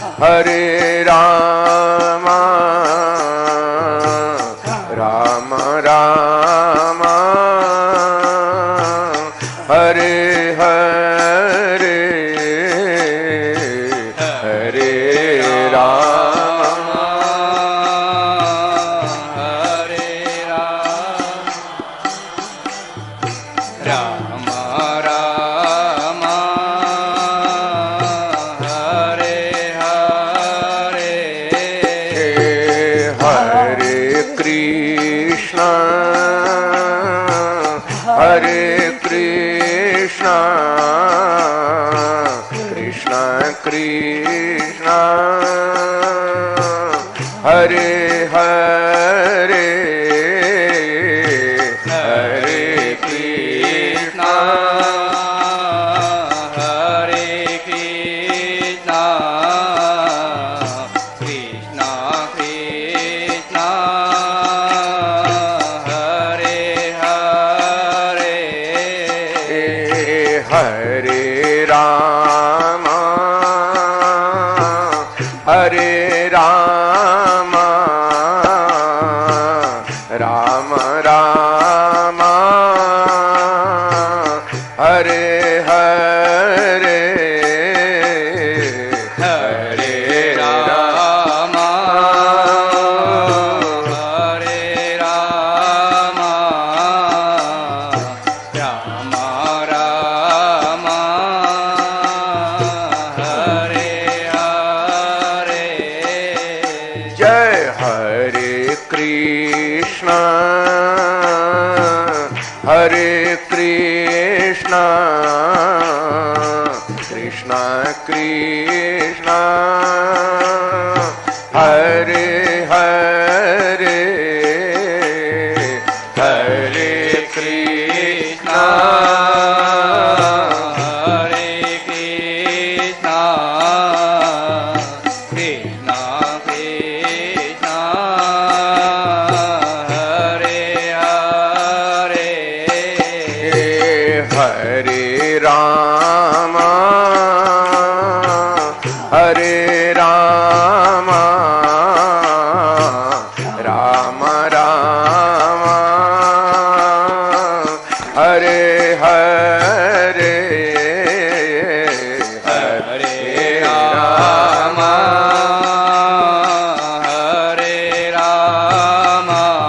हरे राम राम राम हरे हरे हरे राम हरे राम राम राम हरे हरे हरे कृष्ण हरे कृष्ण कृष्ण कृष्ण हरे हरे हरे कृष्ण हरे कृष्ण कृष्ण कृष्ण हरे हरे हरे राम हरे राम राम राम हरे हरे हरे राम हरे राम राम राम हरे हरे जय हरे कृष्ण हरे कृष्ण कृष्ण कृष्ण हरे हरे हरे कृष्ण हरे कृष्ण कृष्ण कृष्ण हरे हरे हरे राम हरे राम राम राम हरे हरे हरे राम हरे राम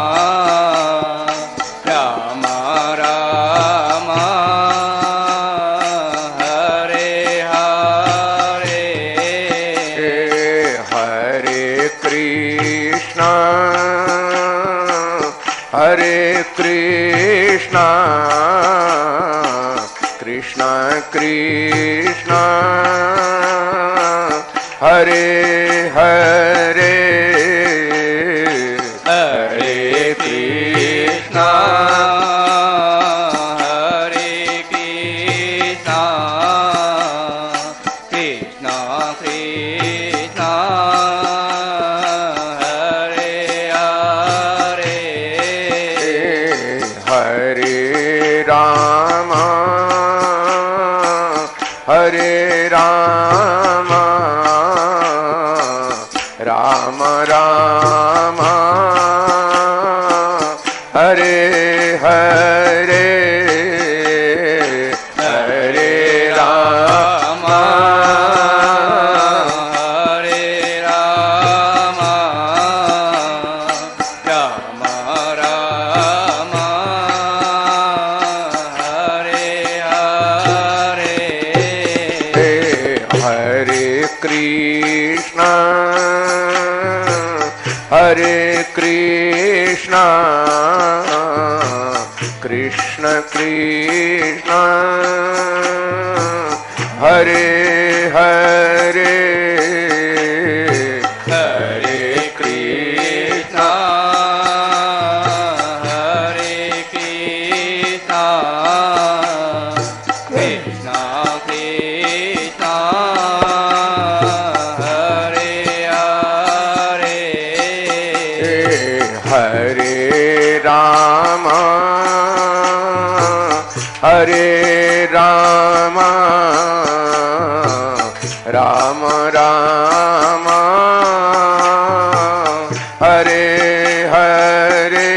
राम राम हरे हरे हरे कृष्ण हरे कृष्ण कृष्ण कृष्ण हरे हरे हरे कृष्ण हरे कृष्ण कृष्ण कृष्ण हरे हरे हरे राम हरे राम राम राम हरे हरे हरे राम हरे राम राम राम हरे हरे हरे कृष्ण हरे कृष्ण कृष्ण कृष्ण हरे हरे हरे कृष्ण हरे कृष्ण कृष्ण कृष्ण हरे हरे हरे राम हरे राम राम हरे हरे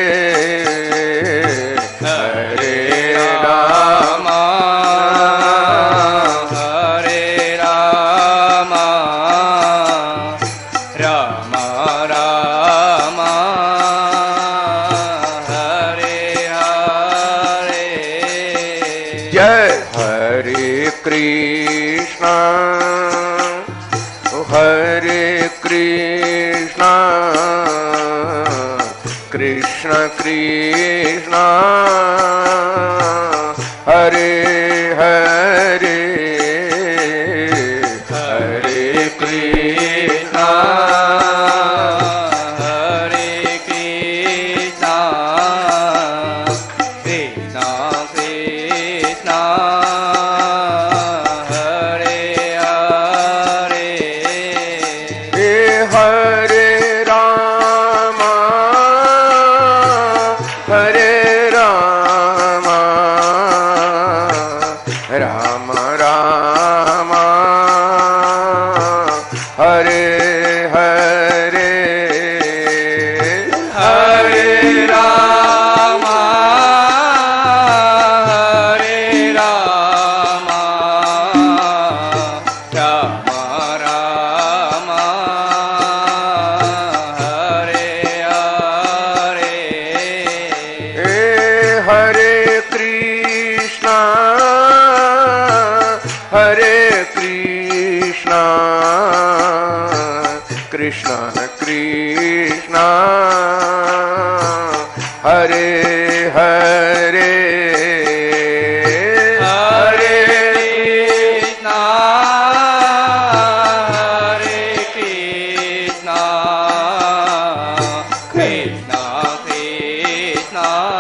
हरे राम हरे राम राम राम हरे हरे जय हरे कृष्ण हरे कृष्ण कृष्ण कृष्ण हरे हरे हरे कृष्ण हरे कृष्ण कृष्ण कृष्ण हरे हरे हे हरे राम राम राम हरे हरे हरे राम हरे राम राम राम हरे हरे हे हरे कृष्ण कृष्ण कृष्ण हरे हरे हरे कृष्ण हरे कृष्ण कृष्ण कृष्ण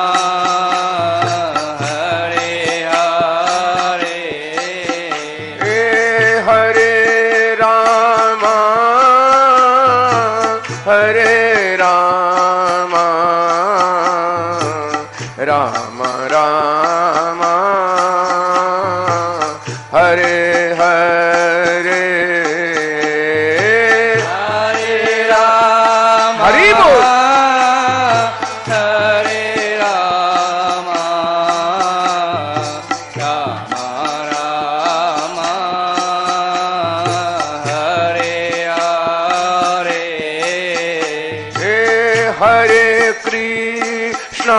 हरे हरे हे हरे राम राम राम हरे हरे हरे राम हरि बोल। हरे राम राम राम हरे हरे हे हरे कृष्ण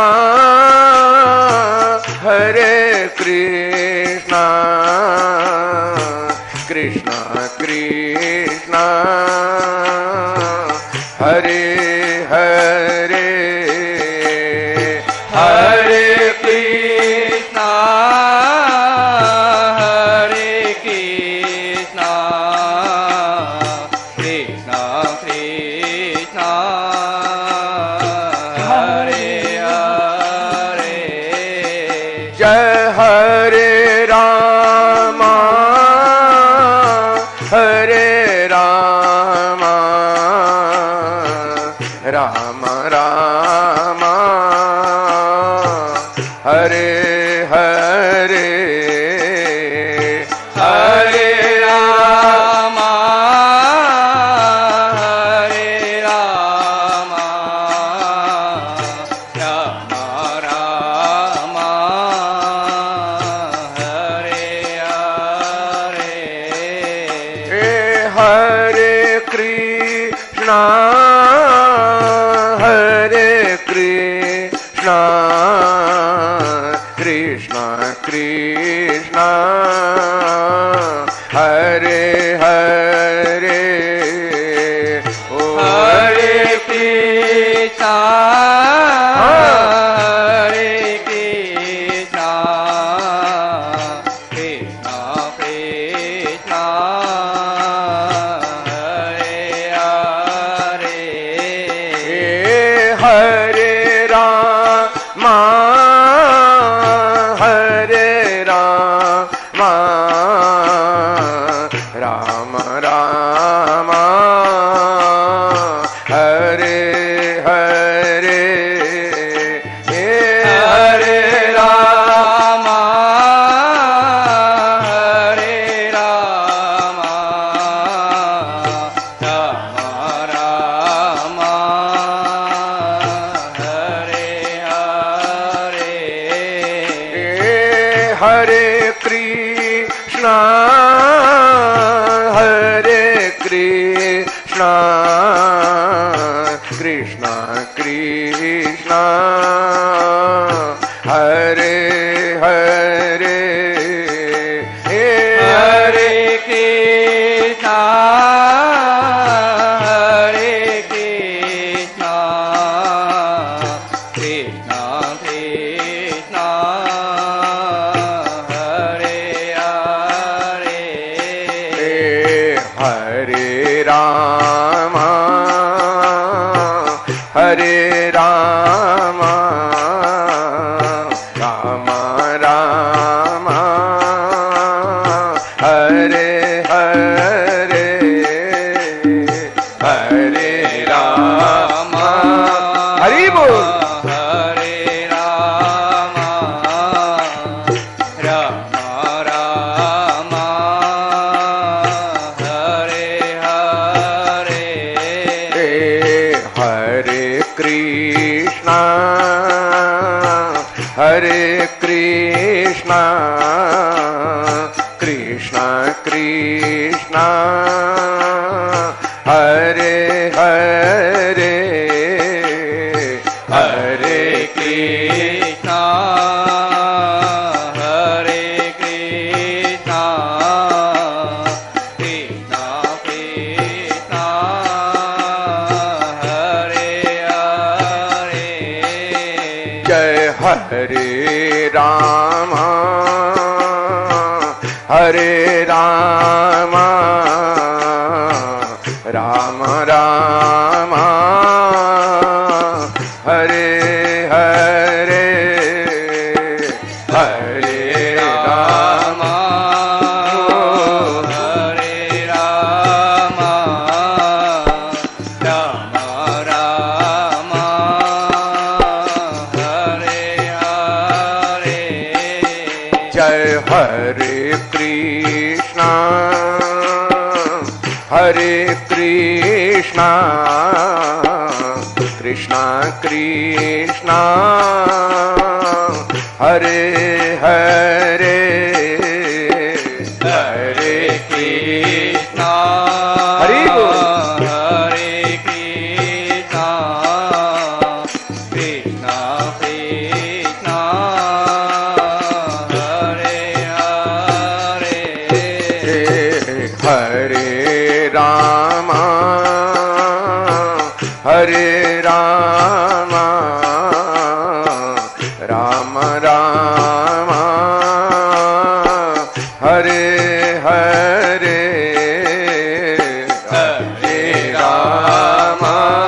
कृष्ण कृष्ण हरे हरे हरे कृष्ण हरे कृष्ण कृष्ण कृष्ण हरे हरे जय हरे राम राम राम हरे हरे हरे राम हरे राम राम राम हरे हरे हे हरे कृष्ण कृष्ण कृष्ण हरे हरे ओ हरे कृष्ण हरे कृष्ण कृष्ण कृष्ण हरे हरे हरे कृष्णा कृष्णा कृष्णा हरे हरे हरे कृष्णा हरे कृष्णा कृष्णा कृष्णा हरे हरे हरे राम हरे राम राम राम हरे हरे हरे राम हरि बोल हरे राम राम राम हरे हरे हरे कृष्णा कृष्णा कृष्णा हरे हरे हरे कृष्णा हरे कृष्णा कृष्णा कृष्णा हरे हरे जय हरे राम हरे राम राम राम हरे हरे हरे राम हरे राम राम राम हरे हरे जय हरे कृष्णा कृष्णा कृष्णा हरे हरे हरे कृष्णा हरि बोल हरे कृष्णा कृष्णा कृष्णा हरे हरे हरे राम हरे राम राम राम हरे हरे हरे राम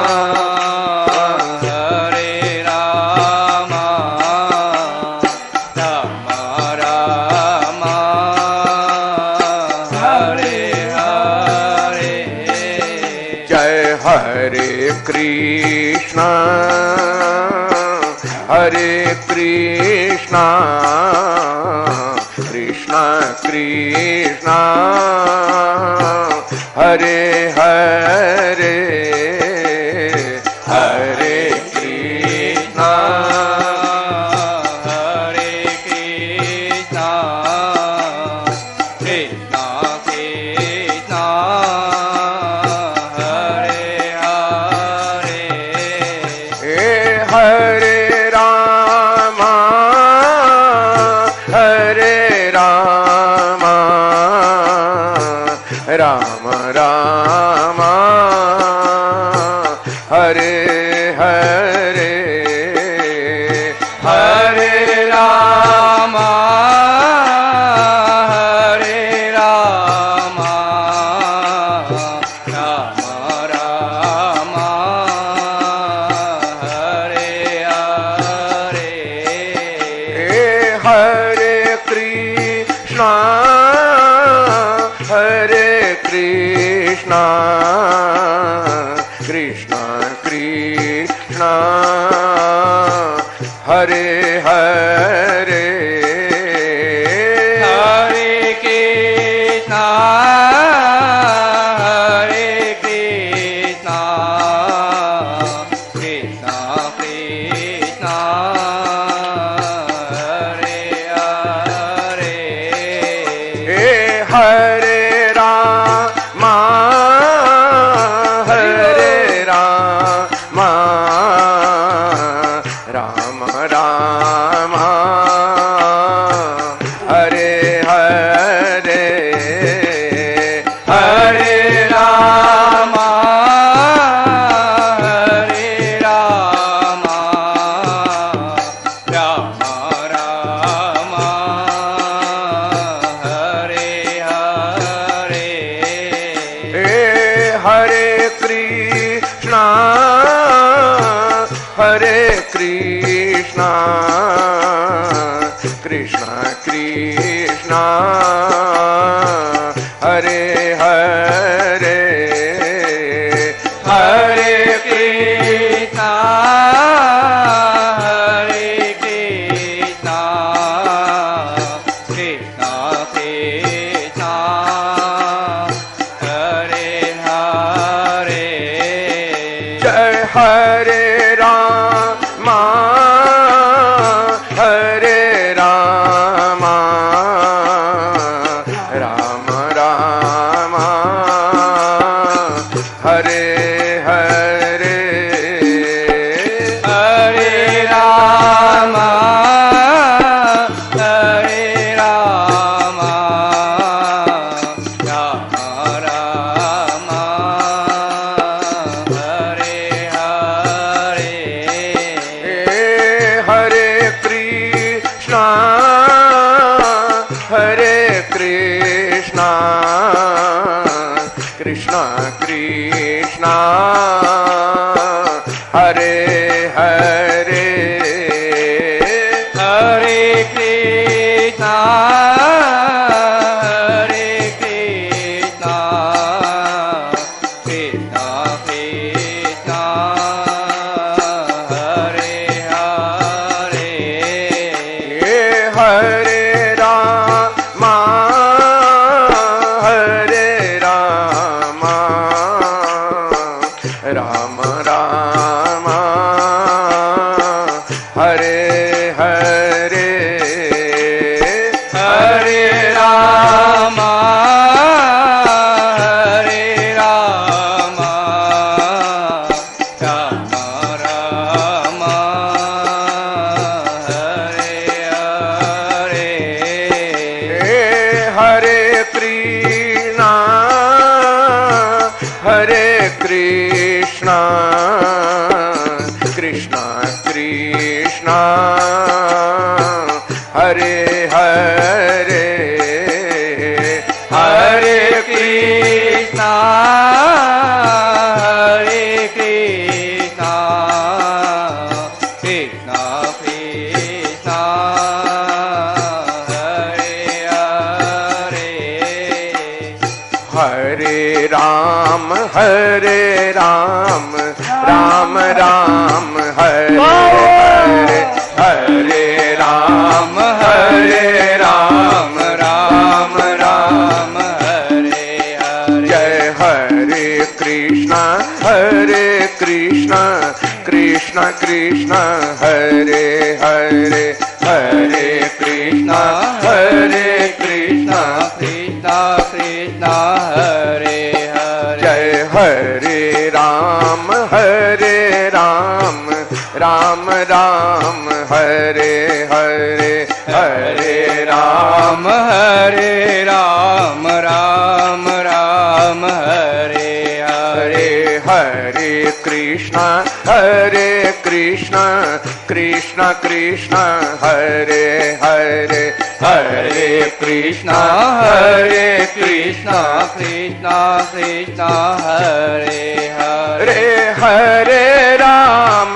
हरे राम राम राम हरे हरे जय हरे कृष्णा कृष्णा कृष्णा हरे हरे हरे कृष्णा हरे कृष्णा कृष्णा कृष्णा हरे हरे हरे राम राम राम हरे हरे हरे राम हरे राम राम राम हरे हरे हरे कृष्णा कृष्णा हरे कृष्णा कृष्णा कृष्णा हरे हरे हरे कृष्णा हरे कृष्णा कृष्णा कृष्णा हरे हरे जय हरे रामा हरे रामा राम राम हरे हरे हरे राम हरे राम राम राम हरे हरे हरे कृष्णा हरे कृष्णा कृष्णा कृष्णा हरे हरे हरे कृष्णा हरे कृष्णा कृष्णा कृष्णा हरे हरे हरे रामा हरे रामा राम राम हरे हरे हरे राम हरे राम राम राम हरे हरे हरे कृष्णा हरे कृष्णा कृष्णा कृष्णा हरे हरे हरे कृष्णा हरे कृष्णा कृष्णा कृष्णा हरे हरे हरे राम राम राम हरे हरे हरे राम राम राम राम हरे हरे जय हरे कृष्णा कृष्णा कृष्णा हरे हरे हरे कृष्णा कृष्णा कृष्णा कृष्णा हरे हरे जय हरे राम राम राम हरे हरे हरे राम राम राम राम हरे हरे हरे कृष्णा कृष्णा कृष्णा हरे हरे हरे कृष्णा कृष्णा कृष्णा कृष्णा हरे हरे हरे राम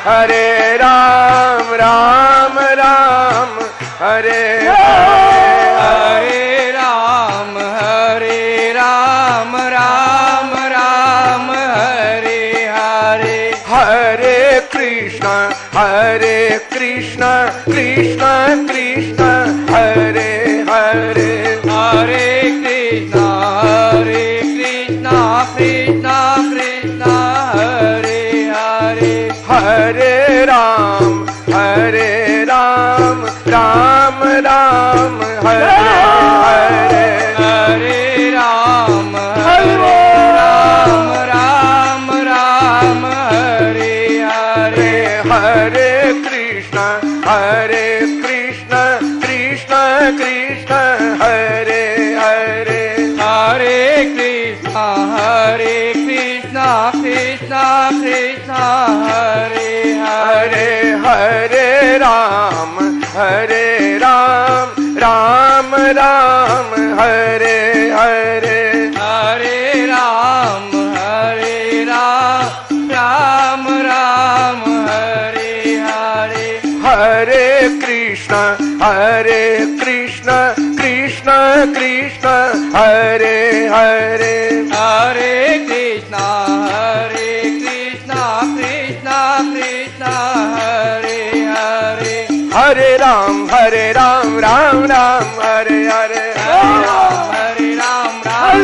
राम राम हरे हरे राम राम राम हरे हरे हरे कृष्णा कृष्णा कृष्णा हरे हरे हरे कृष्णा कृष्णा कृष्णा हरे हरे हरे राम राम हरे हरे हरे राम राम हरे हरे हरे कृष्णा कृष्णा हरे हरे हरे कृष्णा कृष्णा हरे हरे हरे राम राम हरे हरे हरे राम राम राम हरे हरे हरे कृष्ण कृष्ण कृष्ण हरे हरे हरे कृष्णा कृष्णा कृष्णा हरे हरे हरे राम राम राम हरे हरे हरे राम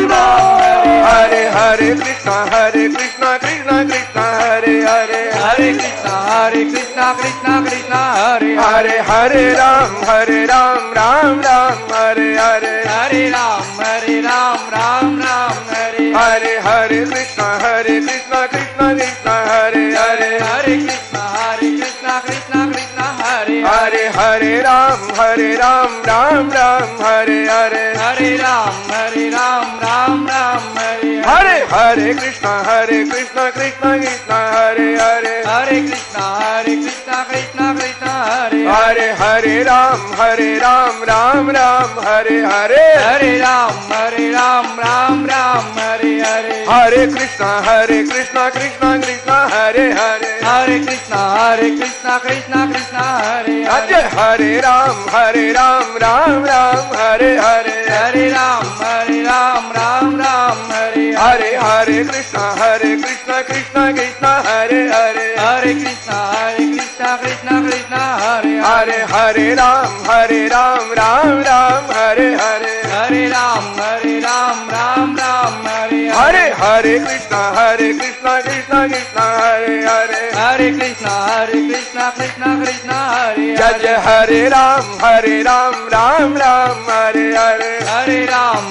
हरे हरे कृष्ण कृष्ण हरे हरे हरे कृष्णा कृष्णा हरे हरे हरे राम राम राम हरे हरे हरे राम राम हरे हरे हरे कृष्ण कृष्ण हरे हरे हरे कृष्णा कृष्णा हरे हरे हरे राम राम राम हरे हरे हरे राम राम हरे हरे हरे कृष्ण कृष्ण हरे हरे हरे कृष्णा कृष्णा हरे हरे हरे राम राम राम हरे हरे हरे राम राम हरे हरे हरे कृष्ण कृष्ण हरे हरे हरे कृष्णा कृष्णा हरे अजय हरे राम राम राम हरे हरे हरे राम राम हरे हरे हरे कृष्ण कृष्ण हरे हरे हरे कृष्णा कृष्णा हरे हरे हरे राम राम राम हरे हरे हरे राम राम हरे हरे हरे कृष्ण कृष्ण हरे हरे हरे कृष्णा कृष्णा हरे जय जय हरे राम राम राम हरे हरे हरे राम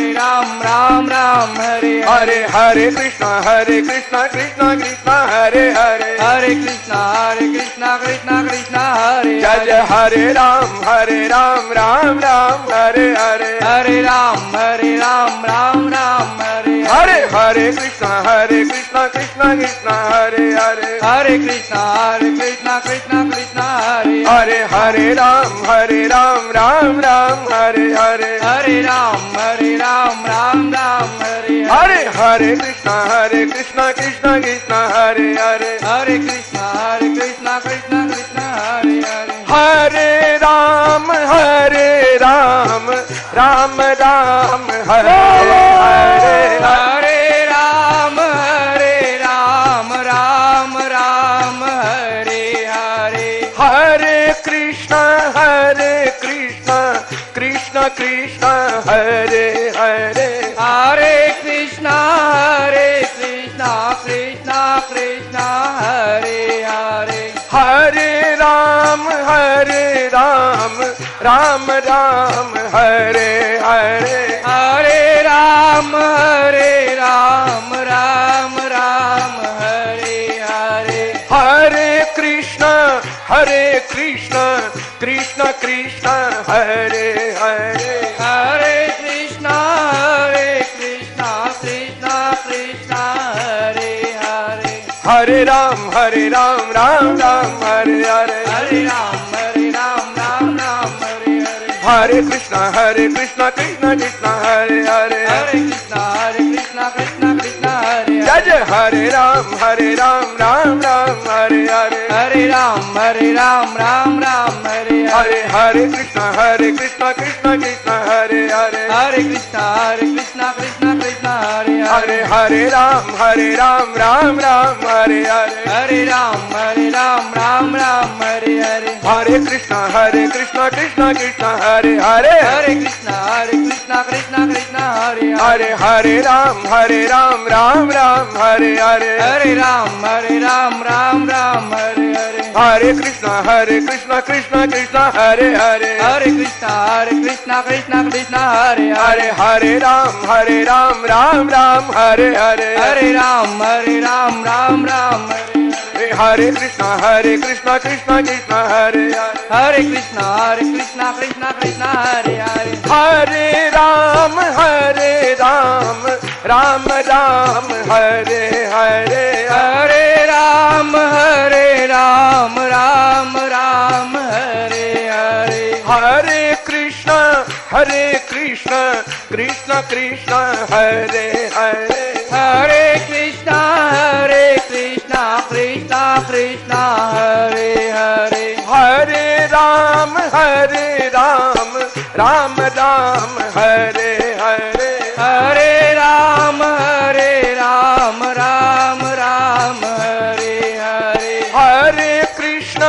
राम हरे हरे हरे कृष्ण कृष्ण हरे हरे हरे कृष्णा कृष्णा हरे जय जय हरे राम राम राम हरे हरे हरे राम राम हरे हरे हरे कृष्ण कृष्ण हरे हरे हरे कृष्णा कृष्णा हरे हरे हरे राम राम राम हरे हरे हरे राम राम हरे हरे हरे कृष्ण कृष्ण हरे हरे हरे कृष्णा कृष्णा हरे हरे हरे राम राम राम हरे हरे हरे राम राम हरे हरे हरे कृष्ण कृष्ण हरे हरे हरे कृष्णा कृष्णा हरे हरे हरे राम राम हरे हरे हरे राम हरे हरे हरे कृष्ण कृष्ण हरे हरे हरे कृष्णा कृष्णा हरे हरे हरे राम राम हरे हरे हरे राम राम हरे हरे हरे कृष्ण कृष्ण हरे हरे हरे कृष्णा कृष्णा हरे जय जय हरे राम राम हरे हरे हरे राम राम हरे हरे हरे कृष्ण कृष्ण हरे हरे हरे कृष्णा कृष्णा हरे हरे हरे राम राम हरे हरे हरे राम राम हरे हरे हरे कृष्ण कृष्ण हरे हरे हरे कृष्णा कृष्णा हरे हरे हरे राम राम हरे हरे हरे राम राम हरे हरे हरे कृष्ण कृष्ण हरे हरे हरे कृष्णा कृष्णा हरे हरे हरे राम राम हरे हरे हरे राम राम हरे हरे कृष्ण कृष्ण हरे हरे हरे कृष्णा कृष्णा हरे हरे हरे राम राम हरे हरे हरे राम राम हरे हरे हरे कृष्ण कृष्ण हरे हरे हरे कृष्णा कृष्णा हरे हरे हरे राम राम राम हरे हरे हरे राम राम राम हरे हरे हरे कृष्ण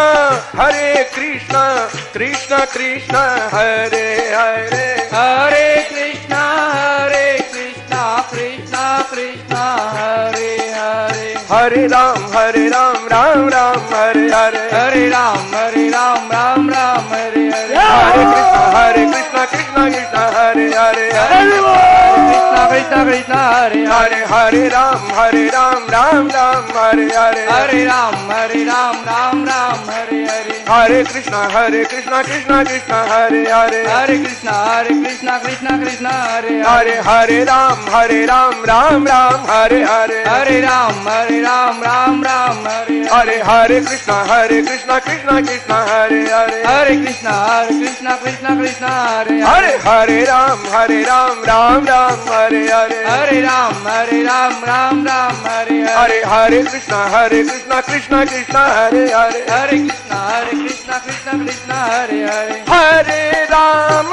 कृष्ण कृष्ण हरे हरे हरे कृष्णा कृष्णा कृष्णा हरे हरे हरे राम राम राम हरे हरे हरे राम राम राम हरे हरे हरे कृष्ण कृष्ण कृष्ण हरे हरे कृष्णा कृष्णा कृष्णा हरे हरे हरे राम राम राम हरे हरे हरे राम राम हरे हरे हरे कृष्ण कृष्ण कृष्ण हरे हरे हरे कृष्णा कृष्णा कृष्ण हरे हरे हरे राम राम राम हरे हरे हरे राम राम हरे हरे हरे कृष्ण कृष्ण कृष्ण हरे हरे हरे कृष्णा कृष्णा कृष्ण हरे हरे हरे राम राम राम हरे हरे हरे राम राम हरे हरे हरे कृष्ण कृष्ण कृष्ण हरे हरे हरे कृष्णा कृष्णा कृष्ण हरे हरे हरे राम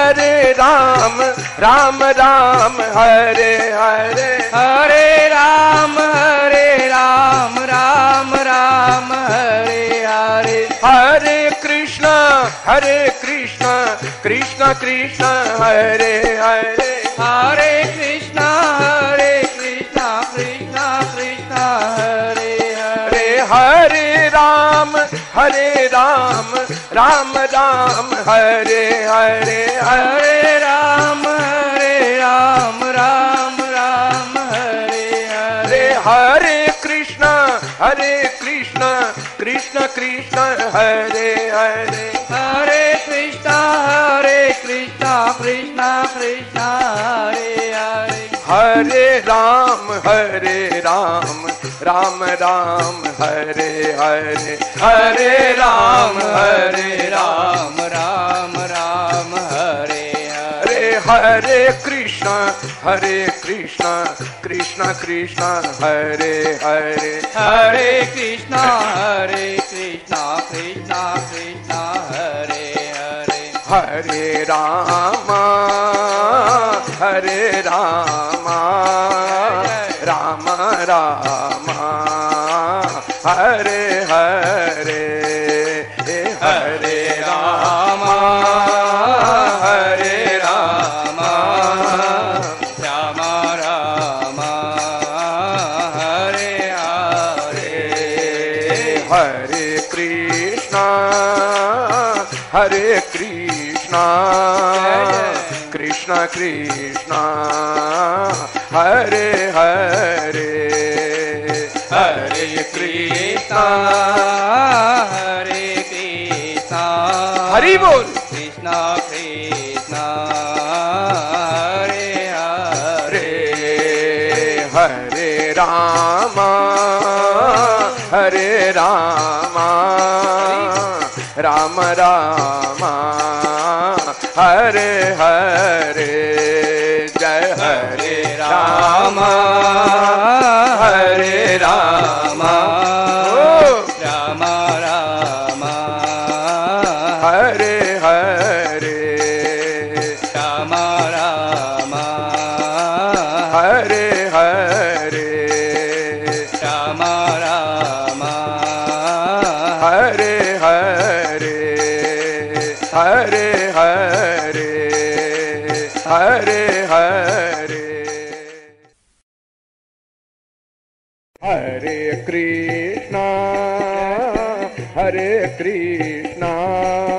राम राम हरे हरे हरे राम राम हरे हरे हरे कृष्ण कृष्ण कृष्ण हरे हरे हरे कृष्णा कृष्णा कृष्ण हरे हरे हरे राम राम राम हरे हरे हरे राम राम हरे हरे हरे कृष्ण कृष्ण कृष्ण हरे हरे हरे कृष्णा कृष्णा कृष्ण हरे हरे हरे राम राम राम हरे हरे हरे राम राम हरे हरे हरे कृष्ण कृष्ण कृष्ण हरे हरे हरे कृष्णा कृष्णा कृष्ण हरे हरे हरे राम राम राम हरे हरे हरे राम राम राम हरे हरे हरे कृष्ण कृष्ण कृष्ण हरे हरे हरे कृष्ण हरि बोल कृष्ण कृष्ण हरे हरे हरे राम राम राम हरे हरे जय हरे राम हरे राम राम राम हरे हरे राम राम हरे हरे राम राम हरे हरे हरे हरे हरे हरे हरे कृष्णा